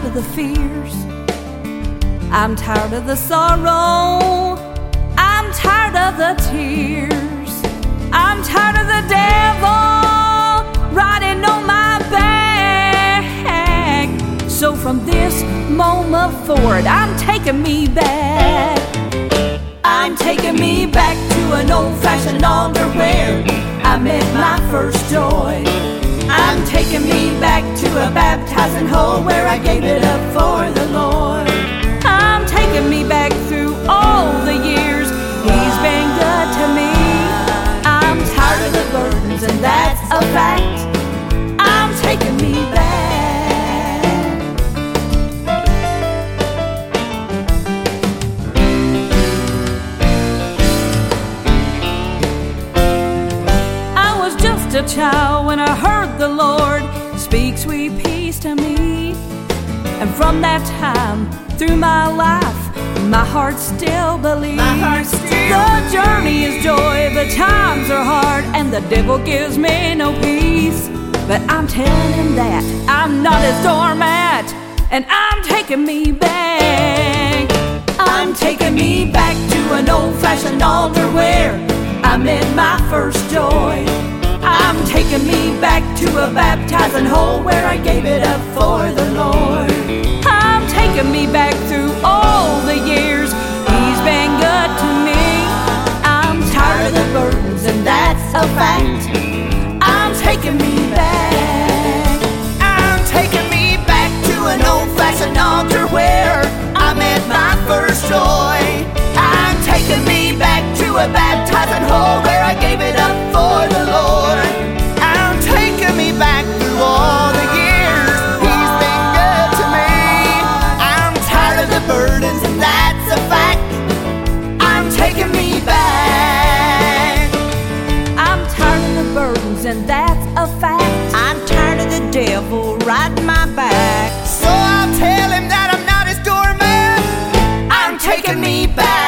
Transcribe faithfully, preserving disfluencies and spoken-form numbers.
of the fears. I'm tired of the sorrow. I'm tired of the tears. I'm tired of the devil riding on my back. So from this moment forward, I'm taking me back. I'm taking me back to an old-fashioned altar where I met my first joy. I'm taking me back to a baptizing hole where I gave it up for the Lord. I'm taking me back through all the years He's been good to me. I'm tired of the burdens, and that's a fact. I'm taking me back. A child when I heard the Lord speak sweet peace to me, and from that time through my life my heart still believes. My heart still the journey is joy, the times are hard, and the devil gives me no peace. But I'm telling him that I'm not his doormat, and I'm taking me back. I'm taking me back to an old-fashioned altar where I met my first joy. I'm taking me back to a baptizing hole where I gave it up for the Lord. I'm taking me back through all the years He's been good to me. I'm tired of the burdens, and that's a fact. I'm taking me back. I'm taking me back to an old-fashioned altar where I met my first joy. I'm taking me back to a baptizing hole where I gave it up for the Lord. I'm taking me back through all the years He's been good to me. I'm tired of the burdens, and that's a fact. I'm taking me back. I'm tired of the burdens, and that's a fact. I'm tired of the devil riding my back. So I'll tell him that I'm not his doormat. I'm taking me back.